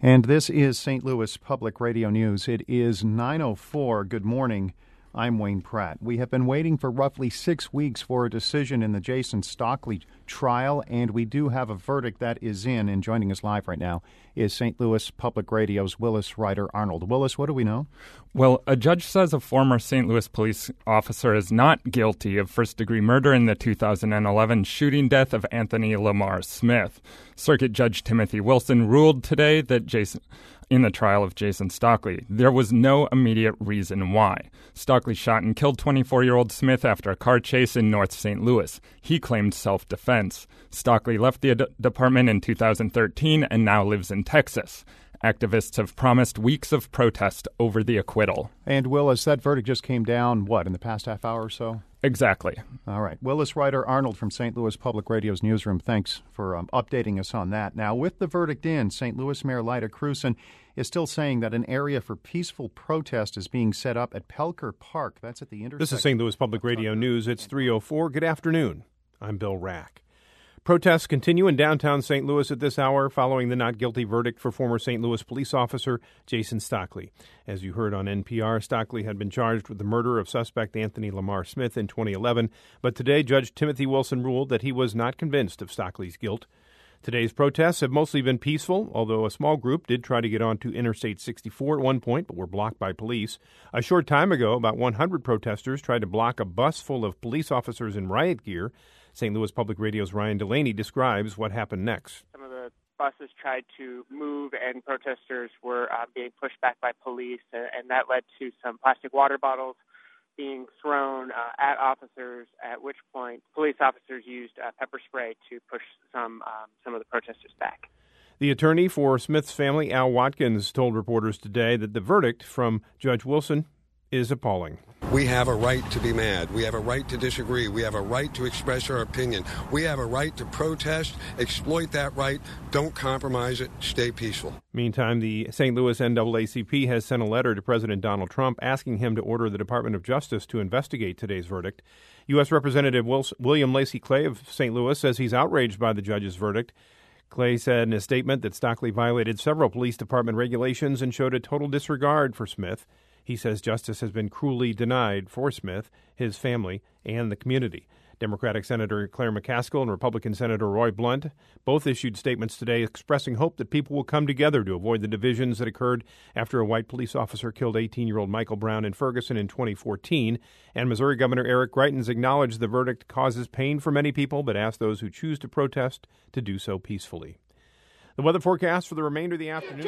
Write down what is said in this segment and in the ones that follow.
And this is St. Louis Public Radio News. It is 9:04. Good morning. I'm Wayne Pratt. We have been waiting for roughly 6 weeks for a decision in the Jason Stockley trial, and we do have a verdict that is in. And joining us live right now is St. Louis Public Radio's Willis Ryder Arnold. Willis, what do we know? Well, a judge says a former St. Louis police officer is not guilty of first-degree murder in the 2011 shooting death of Anthony Lamar Smith. Circuit Judge Timothy Wilson ruled today that in the trial of Jason Stockley, there was no immediate reason why. Stockley shot and killed 24-year-old Smith after a car chase in North St. Louis. He claimed self-defense. Stockley left the department in 2013 and now lives in Texas. Activists have promised weeks of protest over the acquittal. And Willis, that verdict just came down, in the past half hour or so? Exactly. All right. Willis Ryder Arnold from St. Louis Public Radio's newsroom. Thanks for updating us on that. Now, with the verdict in, St. Louis Mayor Lyda Krewson is still saying that an area for peaceful protest is being set up at Pelker Park. That's at the intersection. This is St. Louis Public Radio News. It's 3:04. Good afternoon. I'm Bill Rack. Protests continue in downtown St. Louis at this hour following the not guilty verdict for former St. Louis police officer Jason Stockley. As you heard on NPR, Stockley had been charged with the murder of suspect Anthony Lamar Smith in 2011, but today Judge Timothy Wilson ruled that he was not convinced of Stockley's guilt. Today's protests have mostly been peaceful, although a small group did try to get onto Interstate 64 at one point, but were blocked by police. A short time ago, about 100 protesters tried to block a bus full of police officers in riot gear. St. Louis Public Radio's Ryan Delaney describes what happened next. Some of the buses tried to move, and protesters were being pushed back by police, and that led to some plastic water bottles being thrown at officers, at which point police officers used pepper spray to push some of the protesters back. The attorney for Smith's family, Al Watkins, told reporters today that the verdict from Judge Wilson is appalling. We have a right to be mad. We have a right to disagree. We have a right to express our opinion. We have a right to protest. Exploit that right. Don't compromise it. Stay peaceful. Meantime, the St. Louis NAACP has sent a letter to President Donald Trump asking him to order the Department of Justice to investigate today's verdict. U.S. Representative William Lacey Clay of St. Louis says he's outraged by the judge's verdict. Clay said in a statement that Stockley violated several police department regulations and showed a total disregard for Smith. He says justice has been cruelly denied for Smith, his family, and the community. Democratic Senator Claire McCaskill and Republican Senator Roy Blunt both issued statements today expressing hope that people will come together to avoid the divisions that occurred after a white police officer killed 18-year-old Michael Brown in Ferguson in 2014. And Missouri Governor Eric Greitens acknowledged the verdict causes pain for many people, but asked those who choose to protest to do so peacefully. The weather forecast for the remainder of the afternoon.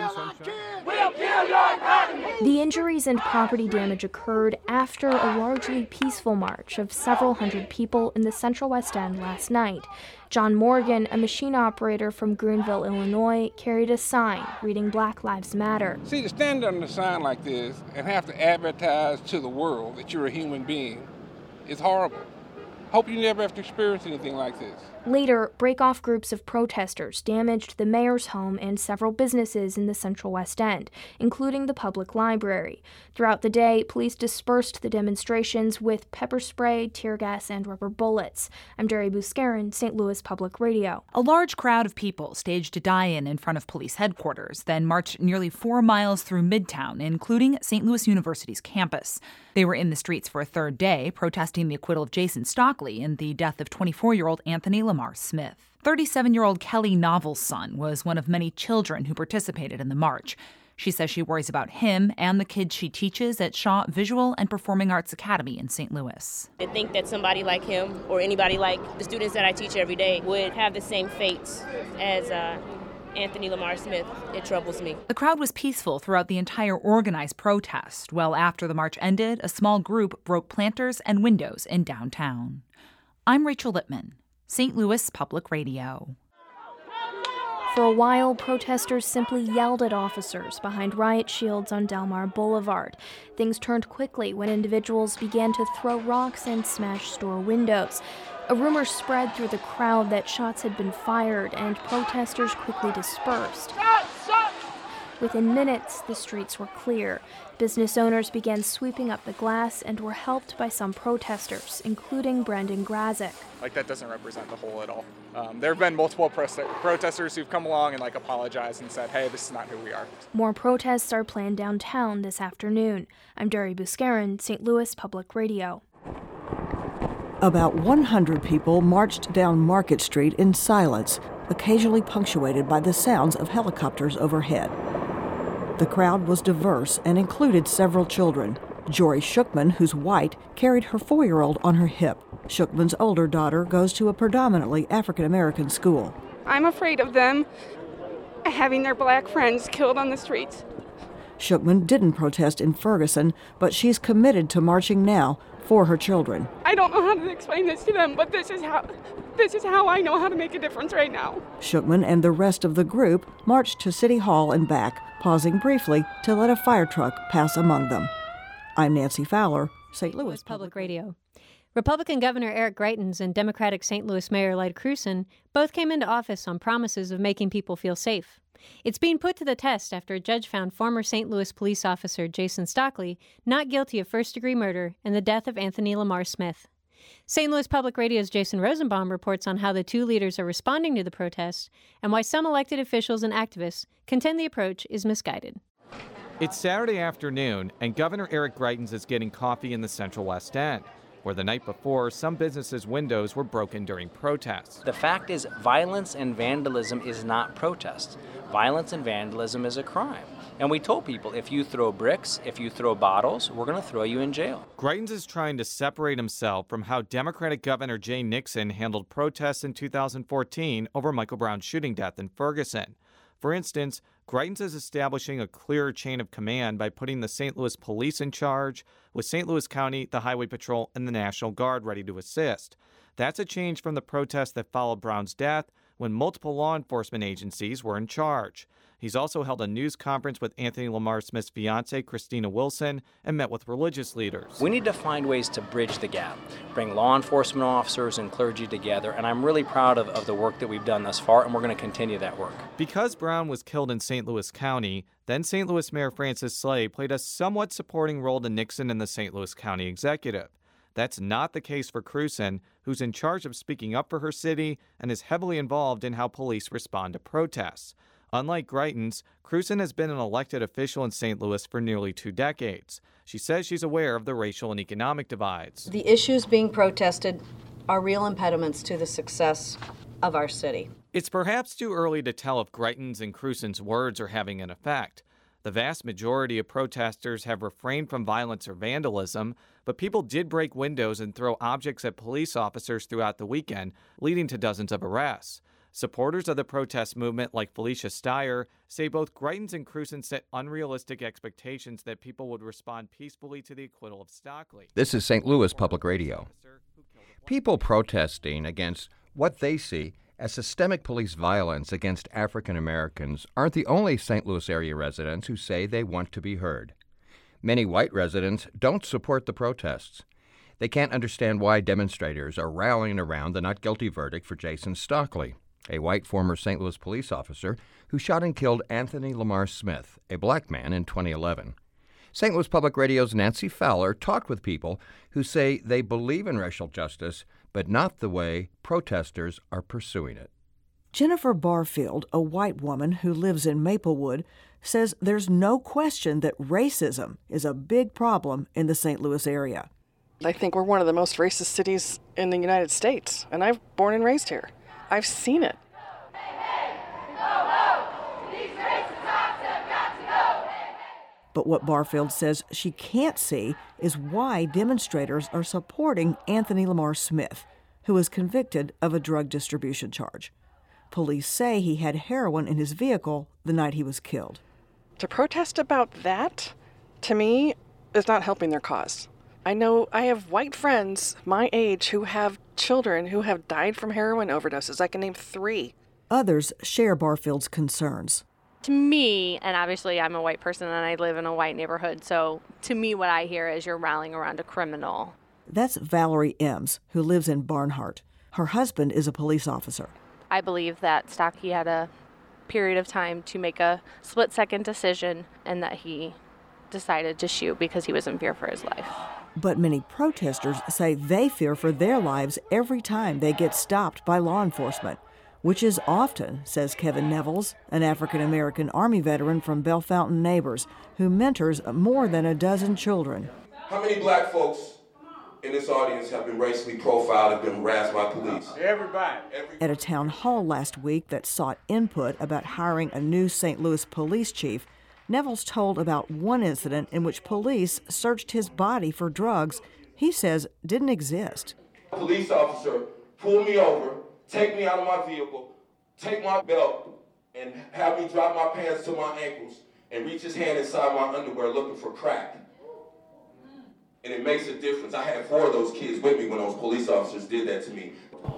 The injuries and property damage occurred after a largely peaceful march of several hundred people in the Central West End last night. John Morgan, a machine operator from Greenville, Illinois, carried a sign reading Black Lives Matter. See, to stand under a sign like this and have to advertise to the world that you're a human being is horrible. Hope you never have to experience anything like this. Later, break-off groups of protesters damaged the mayor's home and several businesses in the Central West End, including the public library. Throughout the day, police dispersed the demonstrations with pepper spray, tear gas, and rubber bullets. I'm Jerry Buscarin, St. Louis Public Radio. A large crowd of people staged a die-in in front of police headquarters, then marched nearly 4 miles through Midtown, including St. Louis University's campus. They were in the streets for a third day, protesting the acquittal of Jason Stockley in the death of 24-year-old Anthony Lamar Smith. 37-year-old Kelly Novel's son was one of many children who participated in the march. She says she worries about him and the kids she teaches at Shaw Visual and Performing Arts Academy in St. Louis. To think that somebody like him or anybody like the students that I teach every day would have the same fates as Anthony Lamar Smith, it troubles me. The crowd was peaceful throughout the entire organized protest. Well, after the march ended, a small group broke planters and windows in downtown. I'm Rachel Lippman, St. Louis Public Radio. For a while, protesters simply yelled at officers behind riot shields on Delmar Boulevard. Things turned quickly when individuals began to throw rocks and smash store windows. A rumor spread through the crowd that shots had been fired, and protesters quickly dispersed. Within minutes, the streets were clear. Business owners began sweeping up the glass and were helped by some protesters, including Brendan Grazik. That doesn't represent the whole at all. There have been multiple protesters who've come along and apologized and said, hey, this is not who we are. More protests are planned downtown this afternoon. I'm Dari Buscarin, St. Louis Public Radio. About 100 people marched down Market Street in silence, occasionally punctuated by the sounds of helicopters overhead. The crowd was diverse and included several children. Jory Shookman, who's white, carried her 4-year-old on her hip. Shookman's older daughter goes to a predominantly African-American school. I'm afraid of them having their black friends killed on the streets. Shookman didn't protest in Ferguson, but she's committed to marching now for her children. I don't know how to explain this to them, but this is how I know how to make a difference right now. Shookman and the rest of the group marched to City Hall and back, pausing briefly to let a fire truck pass among them. I'm Nancy Fowler, St. Louis Public Radio. Republican Governor Eric Greitens and Democratic St. Louis Mayor Lyda Krewson both came into office on promises of making people feel safe. It's being put to the test after a judge found former St. Louis police officer Jason Stockley not guilty of first-degree murder in the death of Anthony Lamar Smith. St. Louis Public Radio's Jason Rosenbaum reports on how the two leaders are responding to the protests and why some elected officials and activists contend the approach is misguided. It's Saturday afternoon, and Governor Eric Greitens is getting coffee in the Central West End, where the night before, some businesses' windows were broken during protests. The fact is, violence and vandalism is not protest. Violence and vandalism is a crime. And we told people, if you throw bricks, if you throw bottles, we're going to throw you in jail. Greitens is trying to separate himself from how Democratic Governor Jay Nixon handled protests in 2014 over Michael Brown's shooting death in Ferguson. For instance, Greitens is establishing a clearer chain of command by putting the St. Louis Police in charge, with St. Louis County, the Highway Patrol, and the National Guard ready to assist. That's a change from the protests that followed Brown's death, when multiple law enforcement agencies were in charge. He's also held a news conference with Anthony Lamar Smith's fiancée, Christina Wilson, and met with religious leaders. We need to find ways to bridge the gap, bring law enforcement officers and clergy together, and I'm really proud of the work that we've done thus far, and we're going to continue that work. Because Brown was killed in St. Louis County, then St. Louis Mayor Francis Slay played a somewhat supporting role to Nixon and the St. Louis County executive. That's not the case for Krewson, who's in charge of speaking up for her city and is heavily involved in how police respond to protests. Unlike Greitens, Krewson has been an elected official in St. Louis for nearly 2 decades. She says she's aware of the racial and economic divides. The issues being protested are real impediments to the success of our city. It's perhaps too early to tell if Greitens and Krewson's words are having an effect. The vast majority of protesters have refrained from violence or vandalism, but people did break windows and throw objects at police officers throughout the weekend, leading to dozens of arrests. Supporters of the protest movement, like Felicia Steyer, say both Greitens and Krewson set unrealistic expectations that people would respond peacefully to the acquittal of Stockley. This is St. Louis Public Radio. People protesting against what they see as systemic police violence against African Americans aren't the only St. Louis area residents who say they want to be heard. Many white residents don't support the protests. They can't understand why demonstrators are rallying around the not guilty verdict for Jason Stockley, a white former St. Louis police officer who shot and killed Anthony Lamar Smith, a black man, in 2011. St. Louis Public Radio's Nancy Fowler talked with people who say they believe in racial justice, but not the way protesters are pursuing it. Jennifer Barfield, a white woman who lives in Maplewood, says there's no question that racism is a big problem in the St. Louis area. I think we're one of the most racist cities in the United States, and I'm born and raised here. I've seen it. But what Barfield says she can't see is why demonstrators are supporting Anthony Lamar Smith, who was convicted of a drug distribution charge. Police say he had heroin in his vehicle the night he was killed. To protest about that, to me, is not helping their cause. I know I have white friends my age who have children who have died from heroin overdoses. I can name 3. Others share Barfield's concerns. To me, and obviously I'm a white person and I live in a white neighborhood, so to me what I hear is you're rallying around a criminal. That's Valerie Ems, who lives in Barnhart. Her husband is a police officer. I believe that Stockley had a period of time to make a split-second decision, and that he decided to shoot because he was in fear for his life. But many protesters say they fear for their lives every time they get stopped by law enforcement, which is often, says Kevin Nevels, an African-American Army veteran from Bellefontaine Neighbors, who mentors more than a dozen children. How many black folks in this audience have been racially profiled and been harassed by police? Everybody. At a town hall last week that sought input about hiring a new St. Louis police chief, Nevels told about one incident in which police searched his body for drugs he says didn't exist. A police officer pulled me over, take me out of my vehicle, take my belt, and have me drop my pants to my ankles and reach his hand inside my underwear looking for crack. And it makes a difference. I had 4 of those kids with me when those police officers did that to me.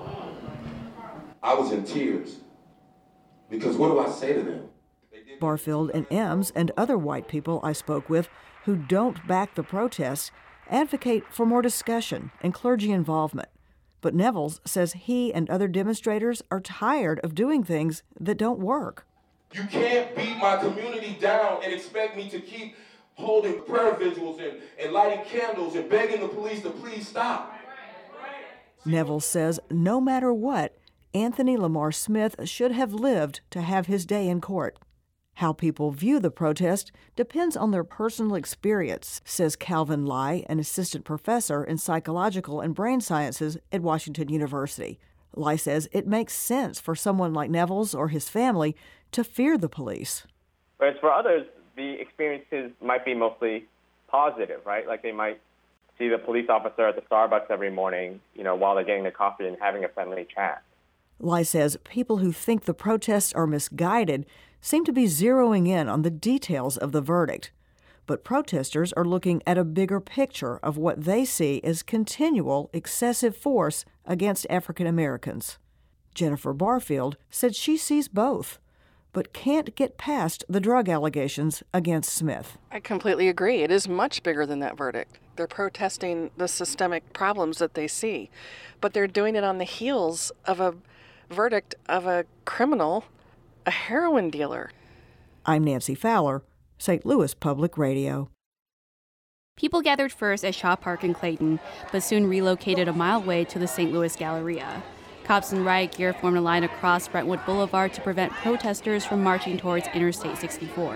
I was in tears. Because what do I say to them? Barfield and Ems and other white people I spoke with who don't back the protests advocate for more discussion and clergy involvement. But Nevels says he and other demonstrators are tired of doing things that don't work. You can't beat my community down and expect me to keep holding prayer vigils and lighting candles and begging the police to please stop. Nevels says no matter what, Anthony Lamar Smith should have lived to have his day in court. How people view the protest depends on their personal experience, says Calvin Lai, an assistant professor in psychological and brain sciences at Washington University. Lai says it makes sense for someone like Nevels or his family to fear the police. Whereas for others, the experiences might be mostly positive, right? Like they might see the police officer at the Starbucks every morning, while they're getting their coffee and having a friendly chat. Lai says people who think the protests are misguided seem to be zeroing in on the details of the verdict. But protesters are looking at a bigger picture of what they see as continual excessive force against African Americans. Jennifer Barfield said she sees both, but can't get past the drug allegations against Smith. I completely agree. It is much bigger than that verdict. They're protesting the systemic problems that they see, but they're doing it on the heels of a verdict of a criminal, a heroin dealer. I'm Nancy Fowler, St. Louis Public Radio. People gathered first at Shaw Park in Clayton, but soon relocated a mile away to the St. Louis Galleria. Cops in riot gear formed a line across Brentwood Boulevard to prevent protesters from marching towards Interstate 64.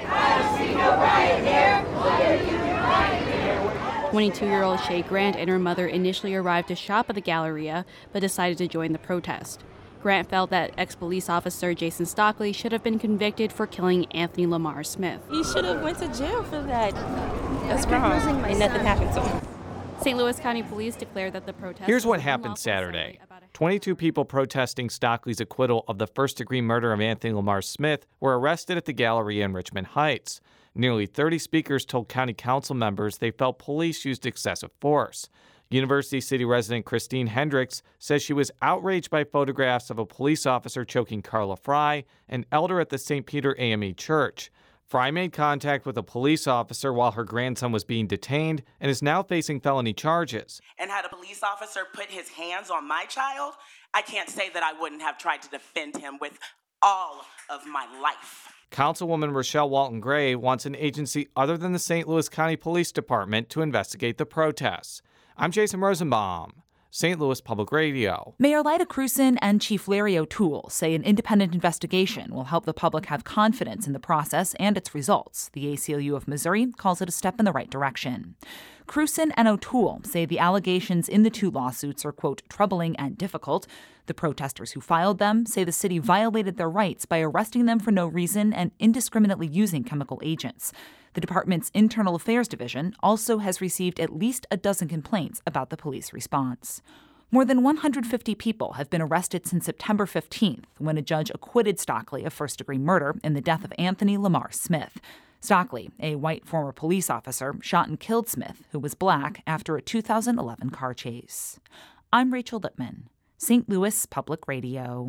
22-year-old Shay Grant and her mother initially arrived to shop at the Galleria, but decided to join the protest. Grant felt that ex-police officer Jason Stockley should have been convicted for killing Anthony Lamar Smith. He should have went to jail for that. That's wrong. And nothing happened to him. St. Louis County Police declared that the protest... Here's what happened Saturday. 22 people protesting Stockley's acquittal of the first-degree murder of Anthony Lamar Smith were arrested at the Galleria in Richmond Heights. Nearly 30 speakers told county council members they felt police used excessive force. University City resident Christine Hendricks says she was outraged by photographs of a police officer choking Carla Fry, an elder at the St. Peter AME Church. Fry made contact with a police officer while her grandson was being detained and is now facing felony charges. And had a police officer put his hands on my child, I can't say that I wouldn't have tried to defend him with all of my life. Councilwoman Rochelle Walton Gray wants an agency other than the St. Louis County Police Department to investigate the protests. I'm Jason Rosenbaum, St. Louis Public Radio. Mayor Lyda Krewson and Chief Larry O'Toole say an independent investigation will help the public have confidence in the process and its results. The ACLU of Missouri calls it a step in the right direction. Krewson and O'Toole say the allegations in the 2 lawsuits are, quote, troubling and difficult. The protesters who filed them say the city violated their rights by arresting them for no reason and indiscriminately using chemical agents. The department's Internal Affairs Division also has received at least a dozen complaints about the police response. More than 150 people have been arrested since September 15th, when a judge acquitted Stockley of first-degree murder in the death of Anthony Lamar Smith. Stockley, a white former police officer, shot and killed Smith, who was black, after a 2011 car chase. I'm Rachel Lippman, St. Louis Public Radio.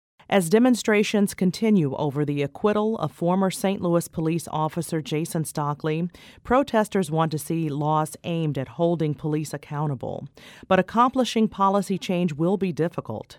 As demonstrations continue over the acquittal of former St. Louis police officer Jason Stockley, protesters want to see laws aimed at holding police accountable. But accomplishing policy change will be difficult.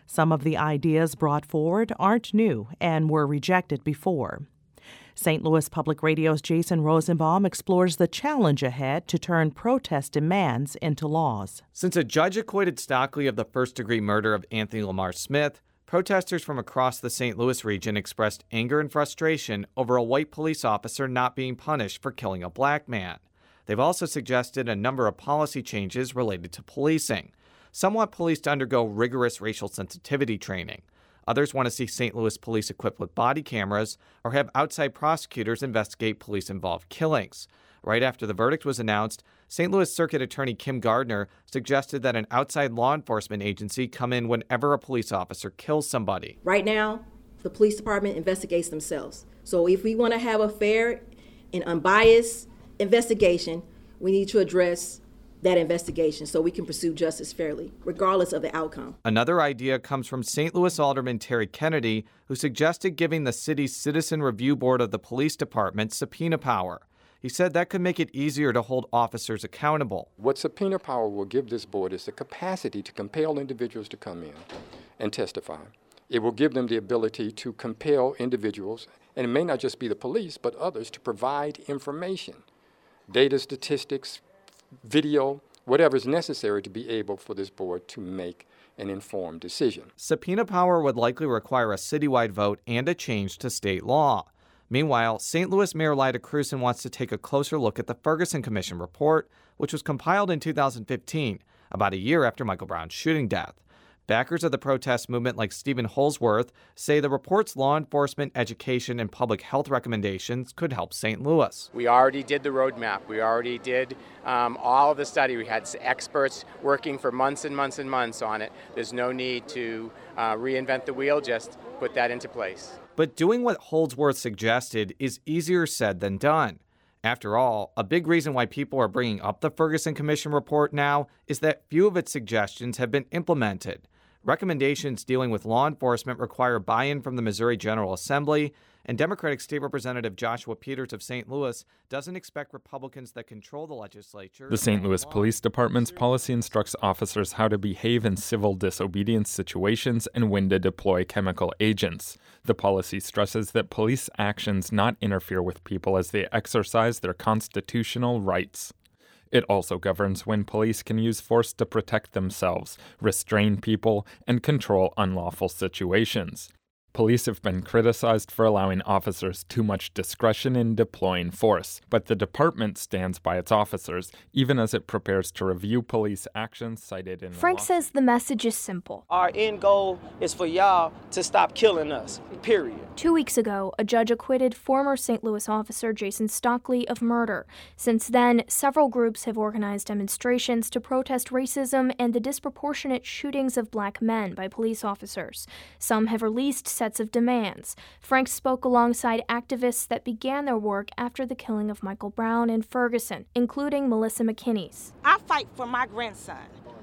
Some of the ideas brought forward aren't new and were rejected before. St. Louis Public Radio's Jason Rosenbaum explores the challenge ahead to turn protest demands into laws. Since a judge acquitted Stockley of the first-degree murder of Anthony Lamar Smith, protesters from across the St. Louis region expressed anger and frustration over a white police officer not being punished for killing a black man. They've also suggested a number of policy changes related to policing. Some want police to undergo rigorous racial sensitivity training. Others want to see St. Louis police equipped with body cameras or have outside prosecutors investigate police-involved killings. Right after the verdict was announced, St. Louis Circuit Attorney Kim Gardner suggested that an outside law enforcement agency come in whenever a police officer kills somebody. Right now, the police department investigates themselves. So if we want to have a fair and unbiased investigation, we need to address that investigation so we can pursue justice fairly, regardless of the outcome. Another idea comes from St. Louis Alderman Terry Kennedy, who suggested giving the city's Citizen Review Board of the Police Department subpoena power. He said that could make it easier to hold officers accountable. What subpoena power will give this board is the capacity to compel individuals to come in and testify. It will give them the ability to compel individuals, and it may not just be the police, but others, to provide information, data, statistics, video, whatever is necessary to be able for this board to make an informed decision. Subpoena power would likely require a citywide vote and a change to state law. Meanwhile, St. Louis Mayor Lyda Krewson wants to take a closer look at the Ferguson Commission report, which was compiled in 2015, about a year after Michael Brown's shooting death. Backers of the protest movement like Stephen Holsworth say the report's law enforcement, education, and public health recommendations could help St. Louis. We already did the roadmap. We already did all of the study. We had experts working for months and months and months on it. There's no need to reinvent the wheel, just put that into place. But doing what Holdsworth suggested is easier said than done. After all, a big reason why people are bringing up the Ferguson Commission report now is that few of its suggestions have been implemented. Recommendations dealing with law enforcement require buy-in from the Missouri General Assembly, and Democratic State Representative Joshua Peters of St. Louis doesn't expect Republicans that control the legislature. The St. Louis Police Department's policy instructs officers how to behave in civil disobedience situations and when to deploy chemical agents. The policy stresses that police actions not interfere with people as they exercise their constitutional rights. It also governs when police can use force to protect themselves, restrain people, and control unlawful situations. Police have been criticized for allowing officers too much discretion in deploying force, but the department stands by its officers, even as it prepares to review police actions cited in the Frank says the message is simple. Our end goal is for y'all to stop killing us, period. 2 weeks ago, a judge acquitted former St. Louis officer Jason Stockley of murder. Since then, several groups have organized demonstrations to protest racism and the disproportionate shootings of black men by police officers. Some have released sets of demands. Frank spoke alongside activists that began their work after the killing of Michael Brown in Ferguson, including Melissa McKinney's. I fight for my grandson.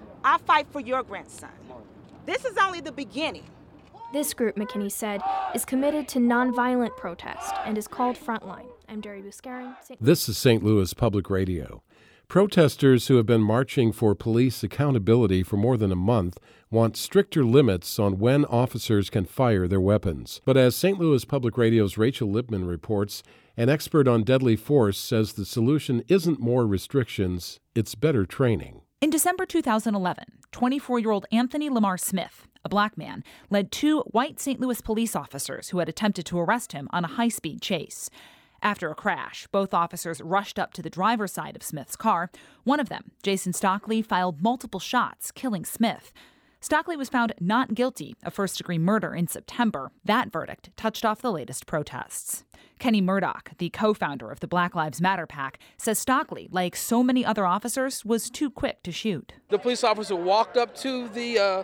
I fight for your grandson. This is only the beginning. This group, McKinney said, is committed to nonviolent protest and is called Frontline. I'm Derry Buscarin. This is St. Louis Public Radio. Protesters who have been marching for police accountability for more than a month want stricter limits on when officers can fire their weapons. But as St. Louis Public Radio's Rachel Lipman reports, an expert on deadly force says the solution isn't more restrictions, it's better training. In December 2011, 24-year-old Anthony Lamar Smith, a black man, led two white St. Louis police officers who had attempted to arrest him on a high-speed chase. After a crash, both officers rushed up to the driver's side of Smith's car. One of them, Jason Stockley, fired multiple shots, killing Smith. Stockley was found not guilty of first-degree murder in September. That verdict touched off the latest protests. Kenny Murdoch, the co-founder of the Black Lives Matter PAC, says Stockley, like so many other officers, was too quick to shoot. The police officer walked up to the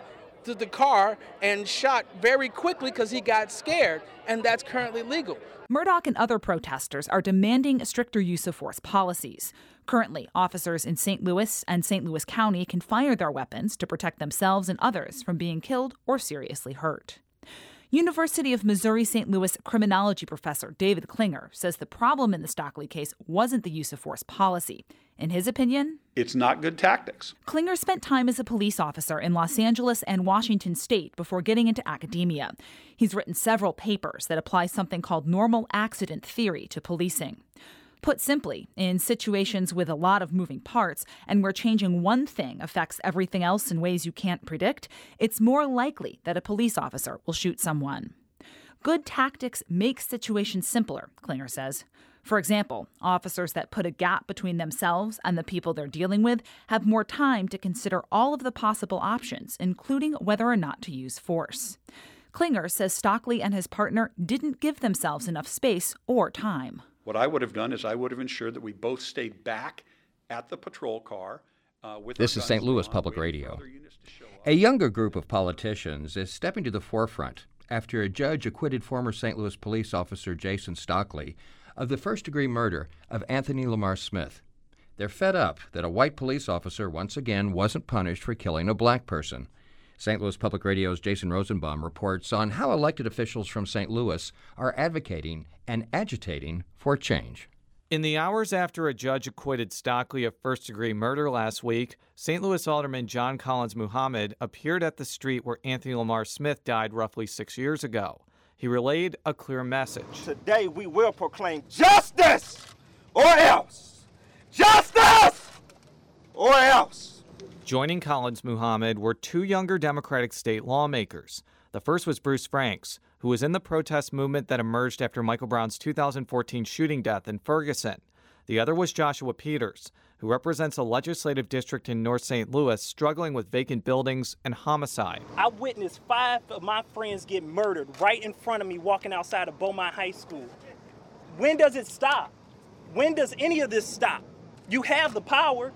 car and shot very quickly because he got scared, and that's currently legal. Murdoch and other protesters are demanding a stricter use of force policies. Currently, officers in St. Louis and St. Louis County can fire their weapons to protect themselves and others from being killed or seriously hurt. University of Missouri-St. Louis criminology professor David Klinger says the problem in the Stockley case wasn't the use of force policy. In his opinion, it's not good tactics. Klinger spent time as a police officer in Los Angeles and Washington state before getting into academia. He's written several papers that apply something called normal accident theory to policing. Put simply, in situations with a lot of moving parts and where changing one thing affects everything else in ways you can't predict, it's more likely that a police officer will shoot someone. Good tactics make situations simpler, Klinger says. For example, officers that put a gap between themselves and the people they're dealing with have more time to consider all of the possible options, including whether or not to use force. Klinger says Stockley and his partner didn't give themselves enough space or time. What I would have done is I would have ensured that we both stayed back at the patrol car. This is St. Louis Public Radio. A younger group of politicians is stepping to the forefront after a judge acquitted former St. Louis police officer Jason Stockley of the first-degree murder of Anthony Lamar Smith. They're fed up that a white police officer once again wasn't punished for killing a black person. St. Louis Public Radio's Jason Rosenbaum reports on how elected officials from St. Louis are advocating and agitating for change. In the hours after a judge acquitted Stockley of first-degree murder last week, St. Louis Alderman John Collins Muhammad appeared at the street where Anthony Lamar Smith died roughly 6 years ago. He relayed a clear message. Today we will proclaim justice or else. Justice or else. Joining Collins Muhammad were two younger Democratic state lawmakers. The first was Bruce Franks, who was in the protest movement that emerged after Michael Brown's 2014 shooting death in Ferguson. The other was Joshua Peters, who represents a legislative district in North St. Louis struggling with vacant buildings and homicide. I witnessed 5 of my friends get murdered right in front of me walking outside of Beaumont High School. When does it stop? When does any of this stop? You have the power.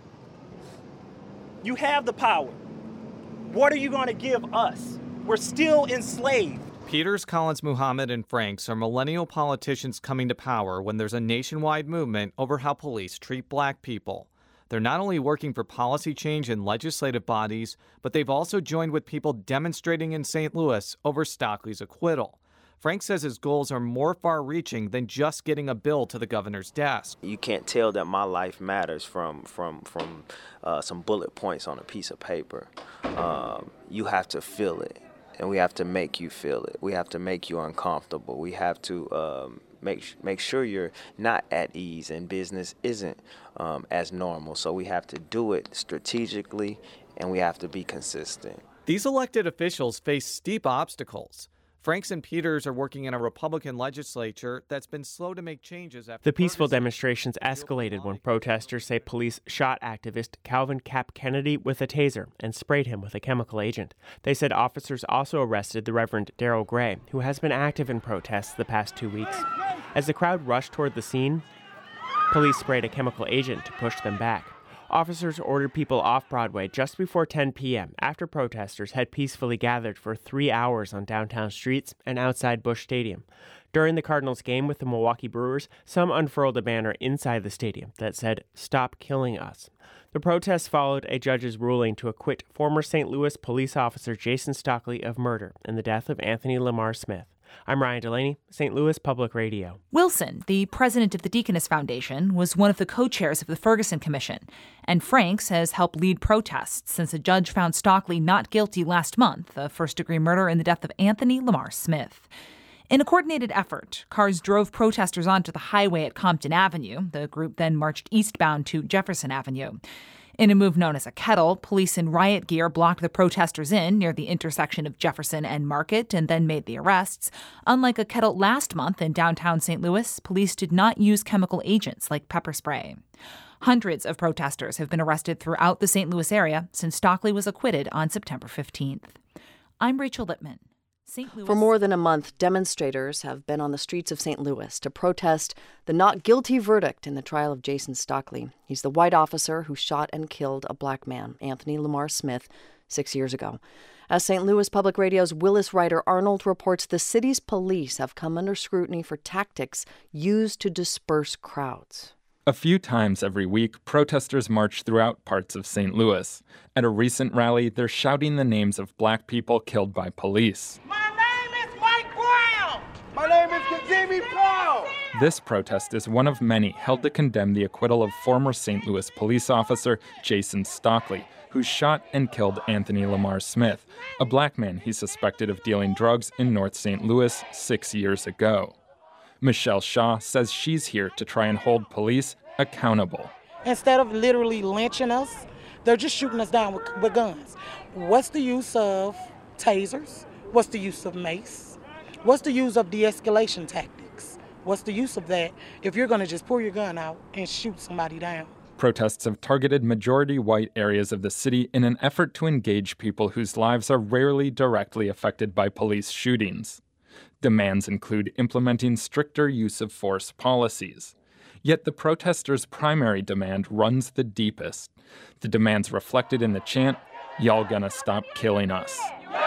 You have the power. What are you going to give us? We're still enslaved. Peters, Collins Muhammad, and Franks are millennial politicians coming to power when there's a nationwide movement over how police treat black people. They're not only working for policy change in legislative bodies, but they've also joined with people demonstrating in St. Louis over Stockley's acquittal. Frank says his goals are more far-reaching than just getting a bill to the governor's desk. You can't tell that my life matters from some bullet points on a piece of paper. You have to feel it, and we have to make you feel it. We have to make you uncomfortable. We have to make sure you're not at ease, and business isn't as normal. So we have to do it strategically, and we have to be consistent. These elected officials face steep obstacles. Franks and Peters are working in a Republican legislature that's been slow to make changes after the peaceful demonstrations escalated when protesters say police shot activist Calvin Cap Kennedy with a taser and sprayed him with a chemical agent. They said officers also arrested the Reverend Darrell Gray, who has been active in protests the past 2 weeks. As the crowd rushed toward the scene, police sprayed a chemical agent to push them back. Officers ordered people off Broadway just before 10 p.m. after protesters had peacefully gathered for 3 hours on downtown streets and outside Busch Stadium. During the Cardinals game with the Milwaukee Brewers, some unfurled a banner inside the stadium that said, "Stop killing us." The protests followed a judge's ruling to acquit former St. Louis police officer Jason Stockley of murder in the death of Anthony Lamar Smith. I'm Ryan Delaney, St. Louis Public Radio. Wilson, the president of the Deaconess Foundation, was one of the co-chairs of the Ferguson Commission, and Franks has helped lead protests since a judge found Stockley not guilty last month of first-degree murder in the death of Anthony Lamar Smith. In a coordinated effort, cars drove protesters onto the highway at Compton Avenue. The group then marched eastbound to Jefferson Avenue. In a move known as a kettle, police in riot gear blocked the protesters in near the intersection of Jefferson and Market and then made the arrests. Unlike a kettle last month in downtown St. Louis, police did not use chemical agents like pepper spray. Hundreds of protesters have been arrested throughout the St. Louis area since Stockley was acquitted on September 15th. I'm Rachel Lippman. For more than a month, demonstrators have been on the streets of St. Louis to protest the not guilty verdict in the trial of Jason Stockley. He's the white officer who shot and killed a black man, Anthony Lamar Smith, 6 years ago. As St. Louis Public Radio's Willis Ryder Arnold reports, the city's police have come under scrutiny for tactics used to disperse crowds. A few times every week, protesters march throughout parts of St. Louis. At a recent rally, they're shouting the names of black people killed by police. My name is Mike This protest is one of many held to condemn the acquittal of former St. Louis police officer Jason Stockley, who shot and killed Anthony Lamar Smith, a black man he suspected of dealing drugs in North St. Louis 6 years ago. Michelle Shaw says she's here to try and hold police accountable. Instead of literally lynching us, they're just shooting us down with guns. What's the use of tasers? What's the use of mace? What's the use of de-escalation tactics? What's the use of that if you're going to just pull your gun out and shoot somebody down? Protests have targeted majority white areas of the city in an effort to engage people whose lives are rarely directly affected by police shootings. Demands include implementing stricter use of force policies. Yet the protesters' primary demand runs the deepest. The demands reflected in the chant, "Y'all gonna stop killing us."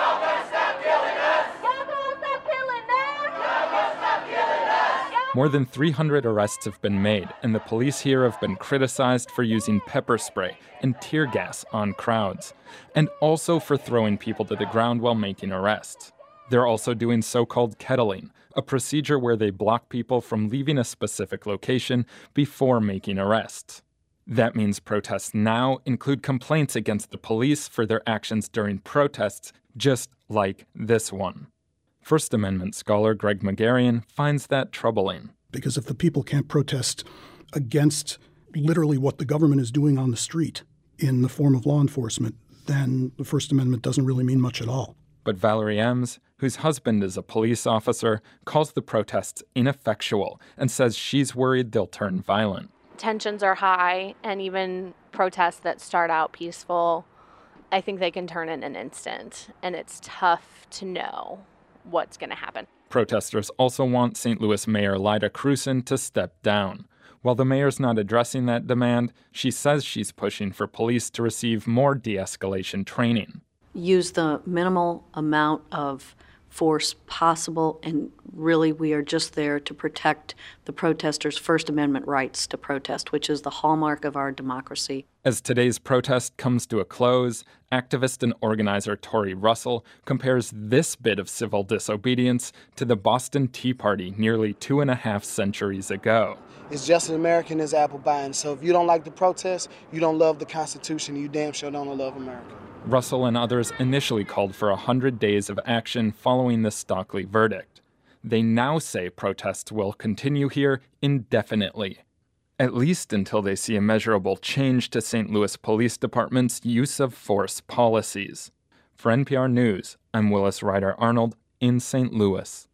More than 300 arrests have been made, and the police here have been criticized for using pepper spray and tear gas on crowds, and also for throwing people to the ground while making arrests. They're also doing so-called kettling, a procedure where they block people from leaving a specific location before making arrests. That means protests now include complaints against the police for their actions during protests, just like this one. First Amendment scholar Greg Magarian finds that troubling. Because if the people can't protest against literally what the government is doing on the street in the form of law enforcement, then the First Amendment doesn't really mean much at all. But Valerie Ems, whose husband is a police officer, calls the protests ineffectual and says she's worried they'll turn violent. Tensions are high, and even protests that start out peaceful, I think they can turn in an instant, and it's tough to know what's going to happen. Protesters also want St. Louis Mayor Lyda Krewson to step down. While the mayor's not addressing that demand, she says she's pushing for police to receive more de-escalation training. Use the minimal amount of force possible, and really we are just there to protect the protesters' First Amendment rights to protest, which is the hallmark of our democracy. As today's protest comes to a close, activist and organizer Tori Russell compares this bit of civil disobedience to the Boston Tea Party nearly 2.5 centuries ago. It's just as American as apple buying, so if you don't like the protest, you don't love the Constitution, you damn sure don't love America. Russell and others initially called for 100 days of action following the Stockley verdict. They now say protests will continue here indefinitely, at least until they see a measurable change to St. Louis Police Department's use of force policies. For NPR News, I'm Willis Ryder Arnold in St. Louis.